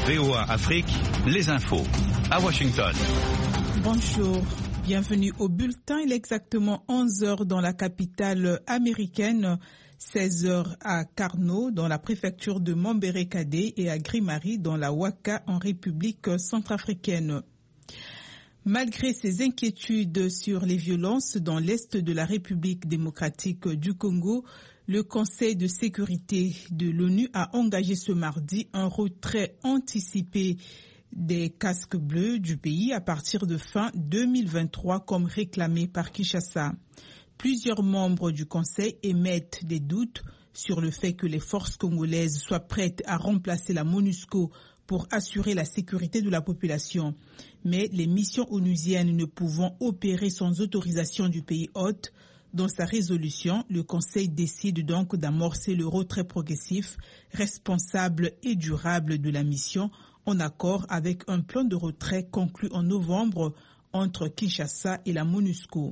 VOA Afrique, les infos. À Washington. Bonjour, bienvenue au bulletin. Il est exactement 11h dans la capitale américaine, 16h à Karno dans la préfecture de Mambere-Kadé et à Grimari dans la Ouaka en République centrafricaine. Malgré ses inquiétudes sur les violences dans l'est de la République démocratique du Congo, le Conseil de sécurité de l'ONU a engagé ce mardi un retrait anticipé des casques bleus du pays à partir de fin 2023 comme réclamé par Kinshasa. Plusieurs membres du Conseil émettent des doutes sur le fait que les forces congolaises soient prêtes à remplacer la MONUSCO pour assurer la sécurité de la population. Mais les missions onusiennes ne pouvant opérer sans autorisation du pays hôte, dans sa résolution, le Conseil décide donc d'amorcer le retrait progressif, responsable et durable de la mission en accord avec un plan de retrait conclu en novembre entre Kinshasa et la MONUSCO.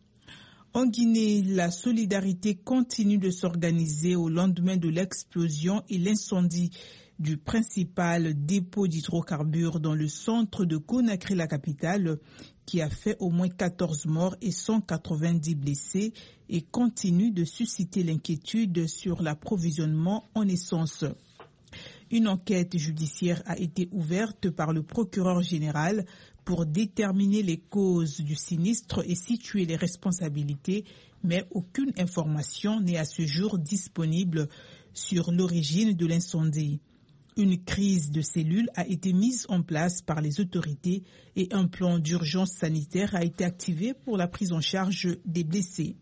En Guinée, la solidarité continue de s'organiser au lendemain de l'explosion et l'incendie du principal dépôt d'hydrocarbures dans le centre de Conakry, la capitale, qui a fait au moins 14 morts et 190 blessés et continue de susciter l'inquiétude sur l'approvisionnement en essence. Une enquête judiciaire a été ouverte par le procureur général pour déterminer les causes du sinistre et situer les responsabilités, mais aucune information n'est à ce jour disponible sur l'origine de l'incendie. Une crise de cellules a été mise en place par les autorités et un plan d'urgence sanitaire a été activé pour la prise en charge des blessés.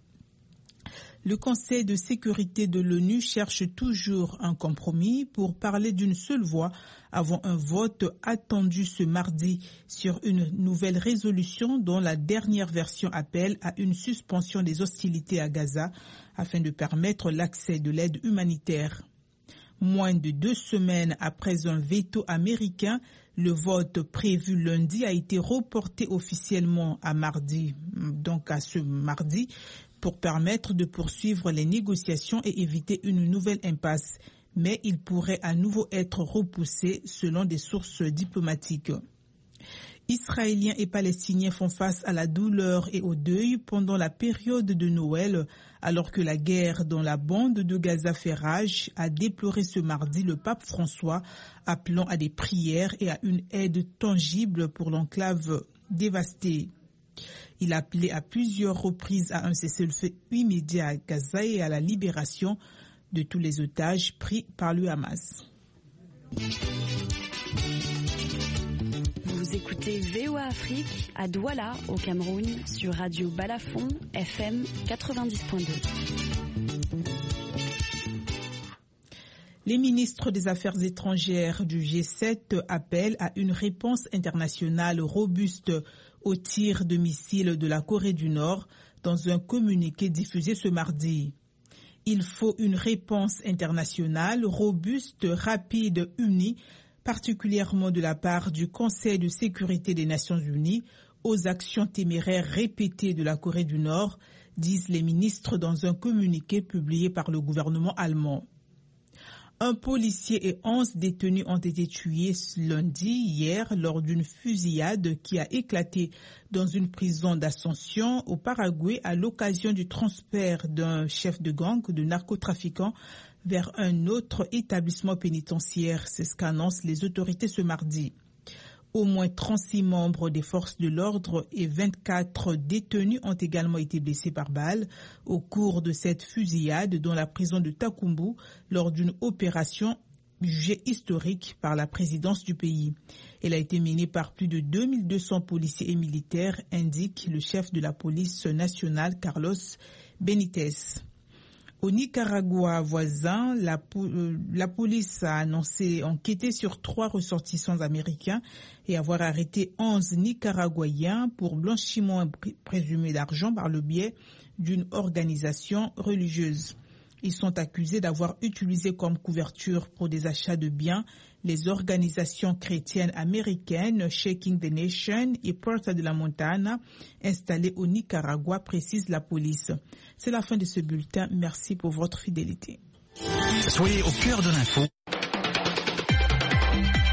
Le Conseil de sécurité de l'ONU cherche toujours un compromis pour parler d'une seule voix avant un vote attendu ce mardi sur une nouvelle résolution dont la dernière version appelle à une suspension des hostilités à Gaza afin de permettre l'accès de l'aide humanitaire. Moins de 2 semaines après un veto américain, le vote prévu lundi a été reporté officiellement à mardi, donc à ce mardi, pour permettre de poursuivre les négociations et éviter une nouvelle impasse. Mais il pourrait à nouveau être repoussé selon des sources diplomatiques. Israéliens et Palestiniens font face à la douleur et au deuil pendant la période de Noël, alors que la guerre dans la bande de Gaza fait rage, a déploré ce mardi le pape François, appelant à des prières et à une aide tangible pour l'enclave dévastée. Il a appelé à plusieurs reprises à un cessez-le-feu immédiat à Gaza et à la libération de tous les otages pris par le Hamas. Vous écoutez VOA Afrique à Douala, au Cameroun, sur Radio Balafon, FM 90.2. Les ministres des Affaires étrangères du G7 appellent à une réponse internationale robuste aux tirs de missiles de la Corée du Nord dans un communiqué diffusé ce mardi. Il faut une réponse internationale robuste, rapide, unie, particulièrement de la part du Conseil de sécurité des Nations Unies, aux actions téméraires répétées de la Corée du Nord, disent les ministres dans un communiqué publié par le gouvernement allemand. Un policier et 11 détenus ont été tués hier, lors d'une fusillade qui a éclaté dans une prison d'Ascension au Paraguay à l'occasion du transfert d'un chef de gang de narcotrafiquants vers un autre établissement pénitentiaire. C'est ce qu'annoncent les autorités ce mardi. Au moins 36 membres des forces de l'ordre et 24 détenus ont également été blessés par balle au cours de cette fusillade dans la prison de Takumbu lors d'une opération jugée historique par la présidence du pays. Elle a été menée par plus de 2200 policiers et militaires, indique le chef de la police nationale Carlos Benitez. Au Nicaragua voisin, la police a annoncé enquêter sur 3 ressortissants américains et avoir arrêté 11 Nicaraguayens pour blanchiment présumé d'argent par le biais d'une organisation religieuse. Ils sont accusés d'avoir utilisé comme couverture pour des achats de biens les organisations chrétiennes américaines Shaking the Nation et Porta de la Montana installées au Nicaragua, précise la police. C'est la fin de ce bulletin. Merci pour votre fidélité. Soyez au cœur de l'info.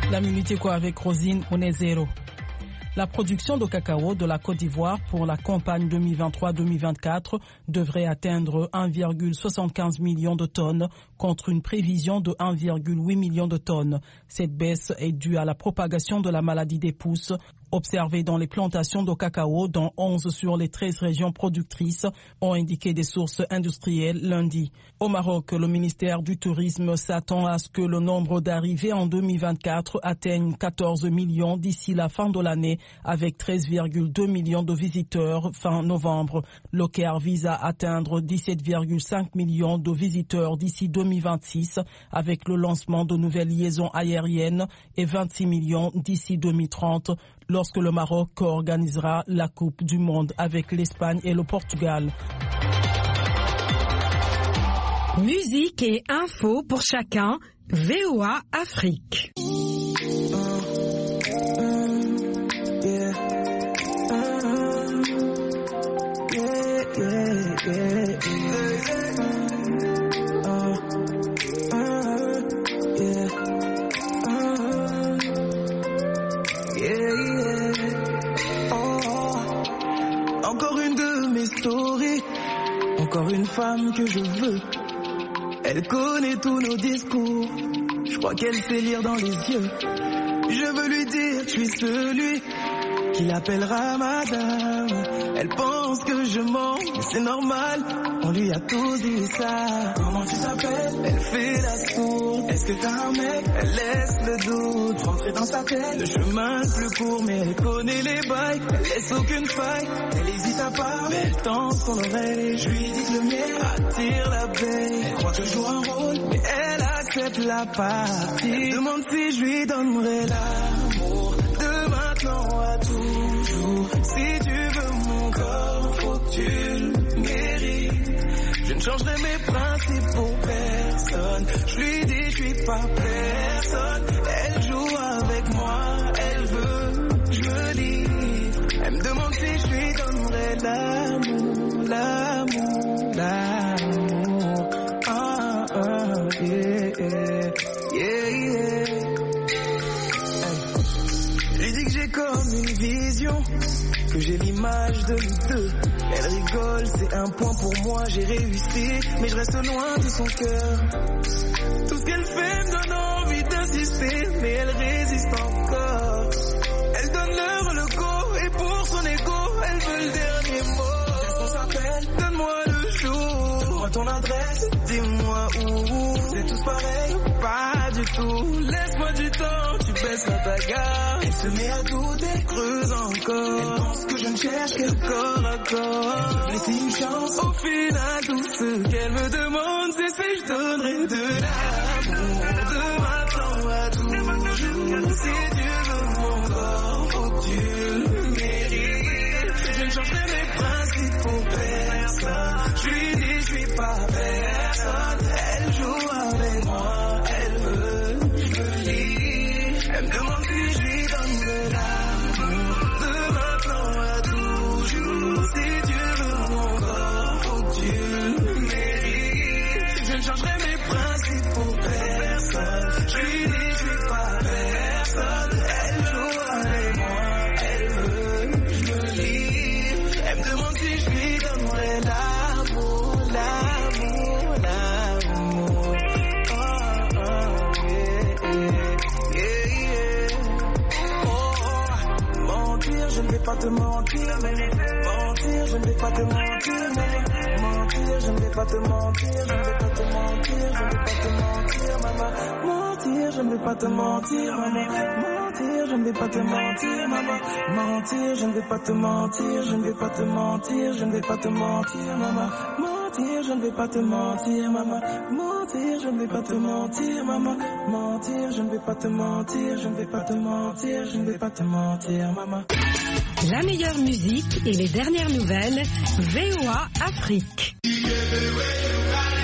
La Minute Éco avec Rosine Onezero. La production de cacao de la Côte d'Ivoire pour la campagne 2023-2024 devrait atteindre 1,75 million de tonnes contre une prévision de 1,8 million de tonnes. Cette baisse est due à la propagation de la maladie des pousses observée dans les plantations de cacao dans 11 sur les 13 régions productrices, ont indiqué des sources industrielles lundi. Au Maroc, le ministère du Tourisme s'attend à ce que le nombre d'arrivées en 2024 atteigne 14 millions d'ici la fin de l'année, avec 13,2 millions de visiteurs fin novembre. Le Caire vise à atteindre 17,5 millions de visiteurs d'ici 2026, avec le lancement de nouvelles liaisons aériennes, et 26 millions d'ici 2030, lorsque le Maroc organisera la Coupe du Monde avec l'Espagne et le Portugal. Musique et infos pour chacun, VOA Afrique. Encore une de mes stories, encore une femme que je veux. Elle connaît tous nos discours, je crois qu'elle sait lire dans les yeux. Je veux lui dire que je suis celui qui l'appellera madame. Elle pense que je mens, mais c'est normal, on lui a tous dit ça. Comment tu t'appelles? Elle fait la sourde. Est-ce que t'as un mec? Elle laisse le doute rentrer dans sa tête. Le chemin le plus court, mais elle connaît les bails. Elle laisse aucune faille, elle hésite à part, mais elle tend son oreille. Je lui dis que le mien attire l'abeille. Elle croit que je joue un rôle, mais elle accepte la partie. Elle demande si je lui donnerai l'amour de maintenant à toujours. Si tu veux mon corps, faut que tu le mérites. Je ne changerai mes principes pour personne. Je lui dis je suis pas personne. Elle joue avec moi, elle veut que je me livre. Elle me demande si je lui donnerai l'amour, l'amour, l'amour. Ah, ah, yeah, yeah, yeah. Je lui dis que j'ai comme une vision, que j'ai l'image de nous deux. Elle rigole, c'est un point pour moi, j'ai réussi, mais je reste loin de son cœur. Tout ce qu'elle fait me donne envie d'insister, mais elle résiste encore. Elle donne l'heure, le go, et pour son ego, elle veut le dernier mot. Qu'est-ce qu'on s'appelle? Donne-moi le jour. Donne-moi ton adresse, dis-moi où. C'est tous pareil? Pas du tout. Laisse-moi du temps, tu baisses la bagarre. Elle se met à douter, creuse encore. Elle pense que je ne cherche que corps à corps. Laissez une chance, au final tout ce qu'elle me demande, c'est si je donnerai de l'amour. De maintenant à toujours. Si tu veux mon corps, faut que tu le mérites. Je ne changerai mes principes pour personne. Je lui dis je suis pas personne. Elle joue avec moi, elle veut que je me livre. Elle me demande si je lui donne de l'amour. De maintenant à toujours. Si tu veux mon corps, faut que tu le mérites. Je ne changerai mes principes pour personne. Je lui dis je suis pas personne. Elle joue avec moi, elle veut que je me livre. Elle me demande si je lui donnerai l'amour, l'amour, l'amour. Oh, oh, yeah, yeah, yeah. Oh, mentir, je ne vais pas te mentir, mais mentir, je ne vais pas te mentir, mais mentir, je ne vais pas te mentir, je ne vais pas te mentir, je ne vais pas te mentir, maman. Mentir, je ne vais pas te mentir, maman. Mentir, je ne vais pas te mentir, maman. Mentir, je ne vais pas te mentir, je ne vais pas te mentir, je ne vais pas te mentir, maman. Mentir, je ne vais pas te mentir, maman. Mentir, je ne vais pas te mentir, maman. Mentir, je ne vais pas te mentir, je ne vais pas te mentir, je ne vais pas te mentir, maman. La meilleure musique et les dernières nouvelles, VOA Afrique. Everywhere you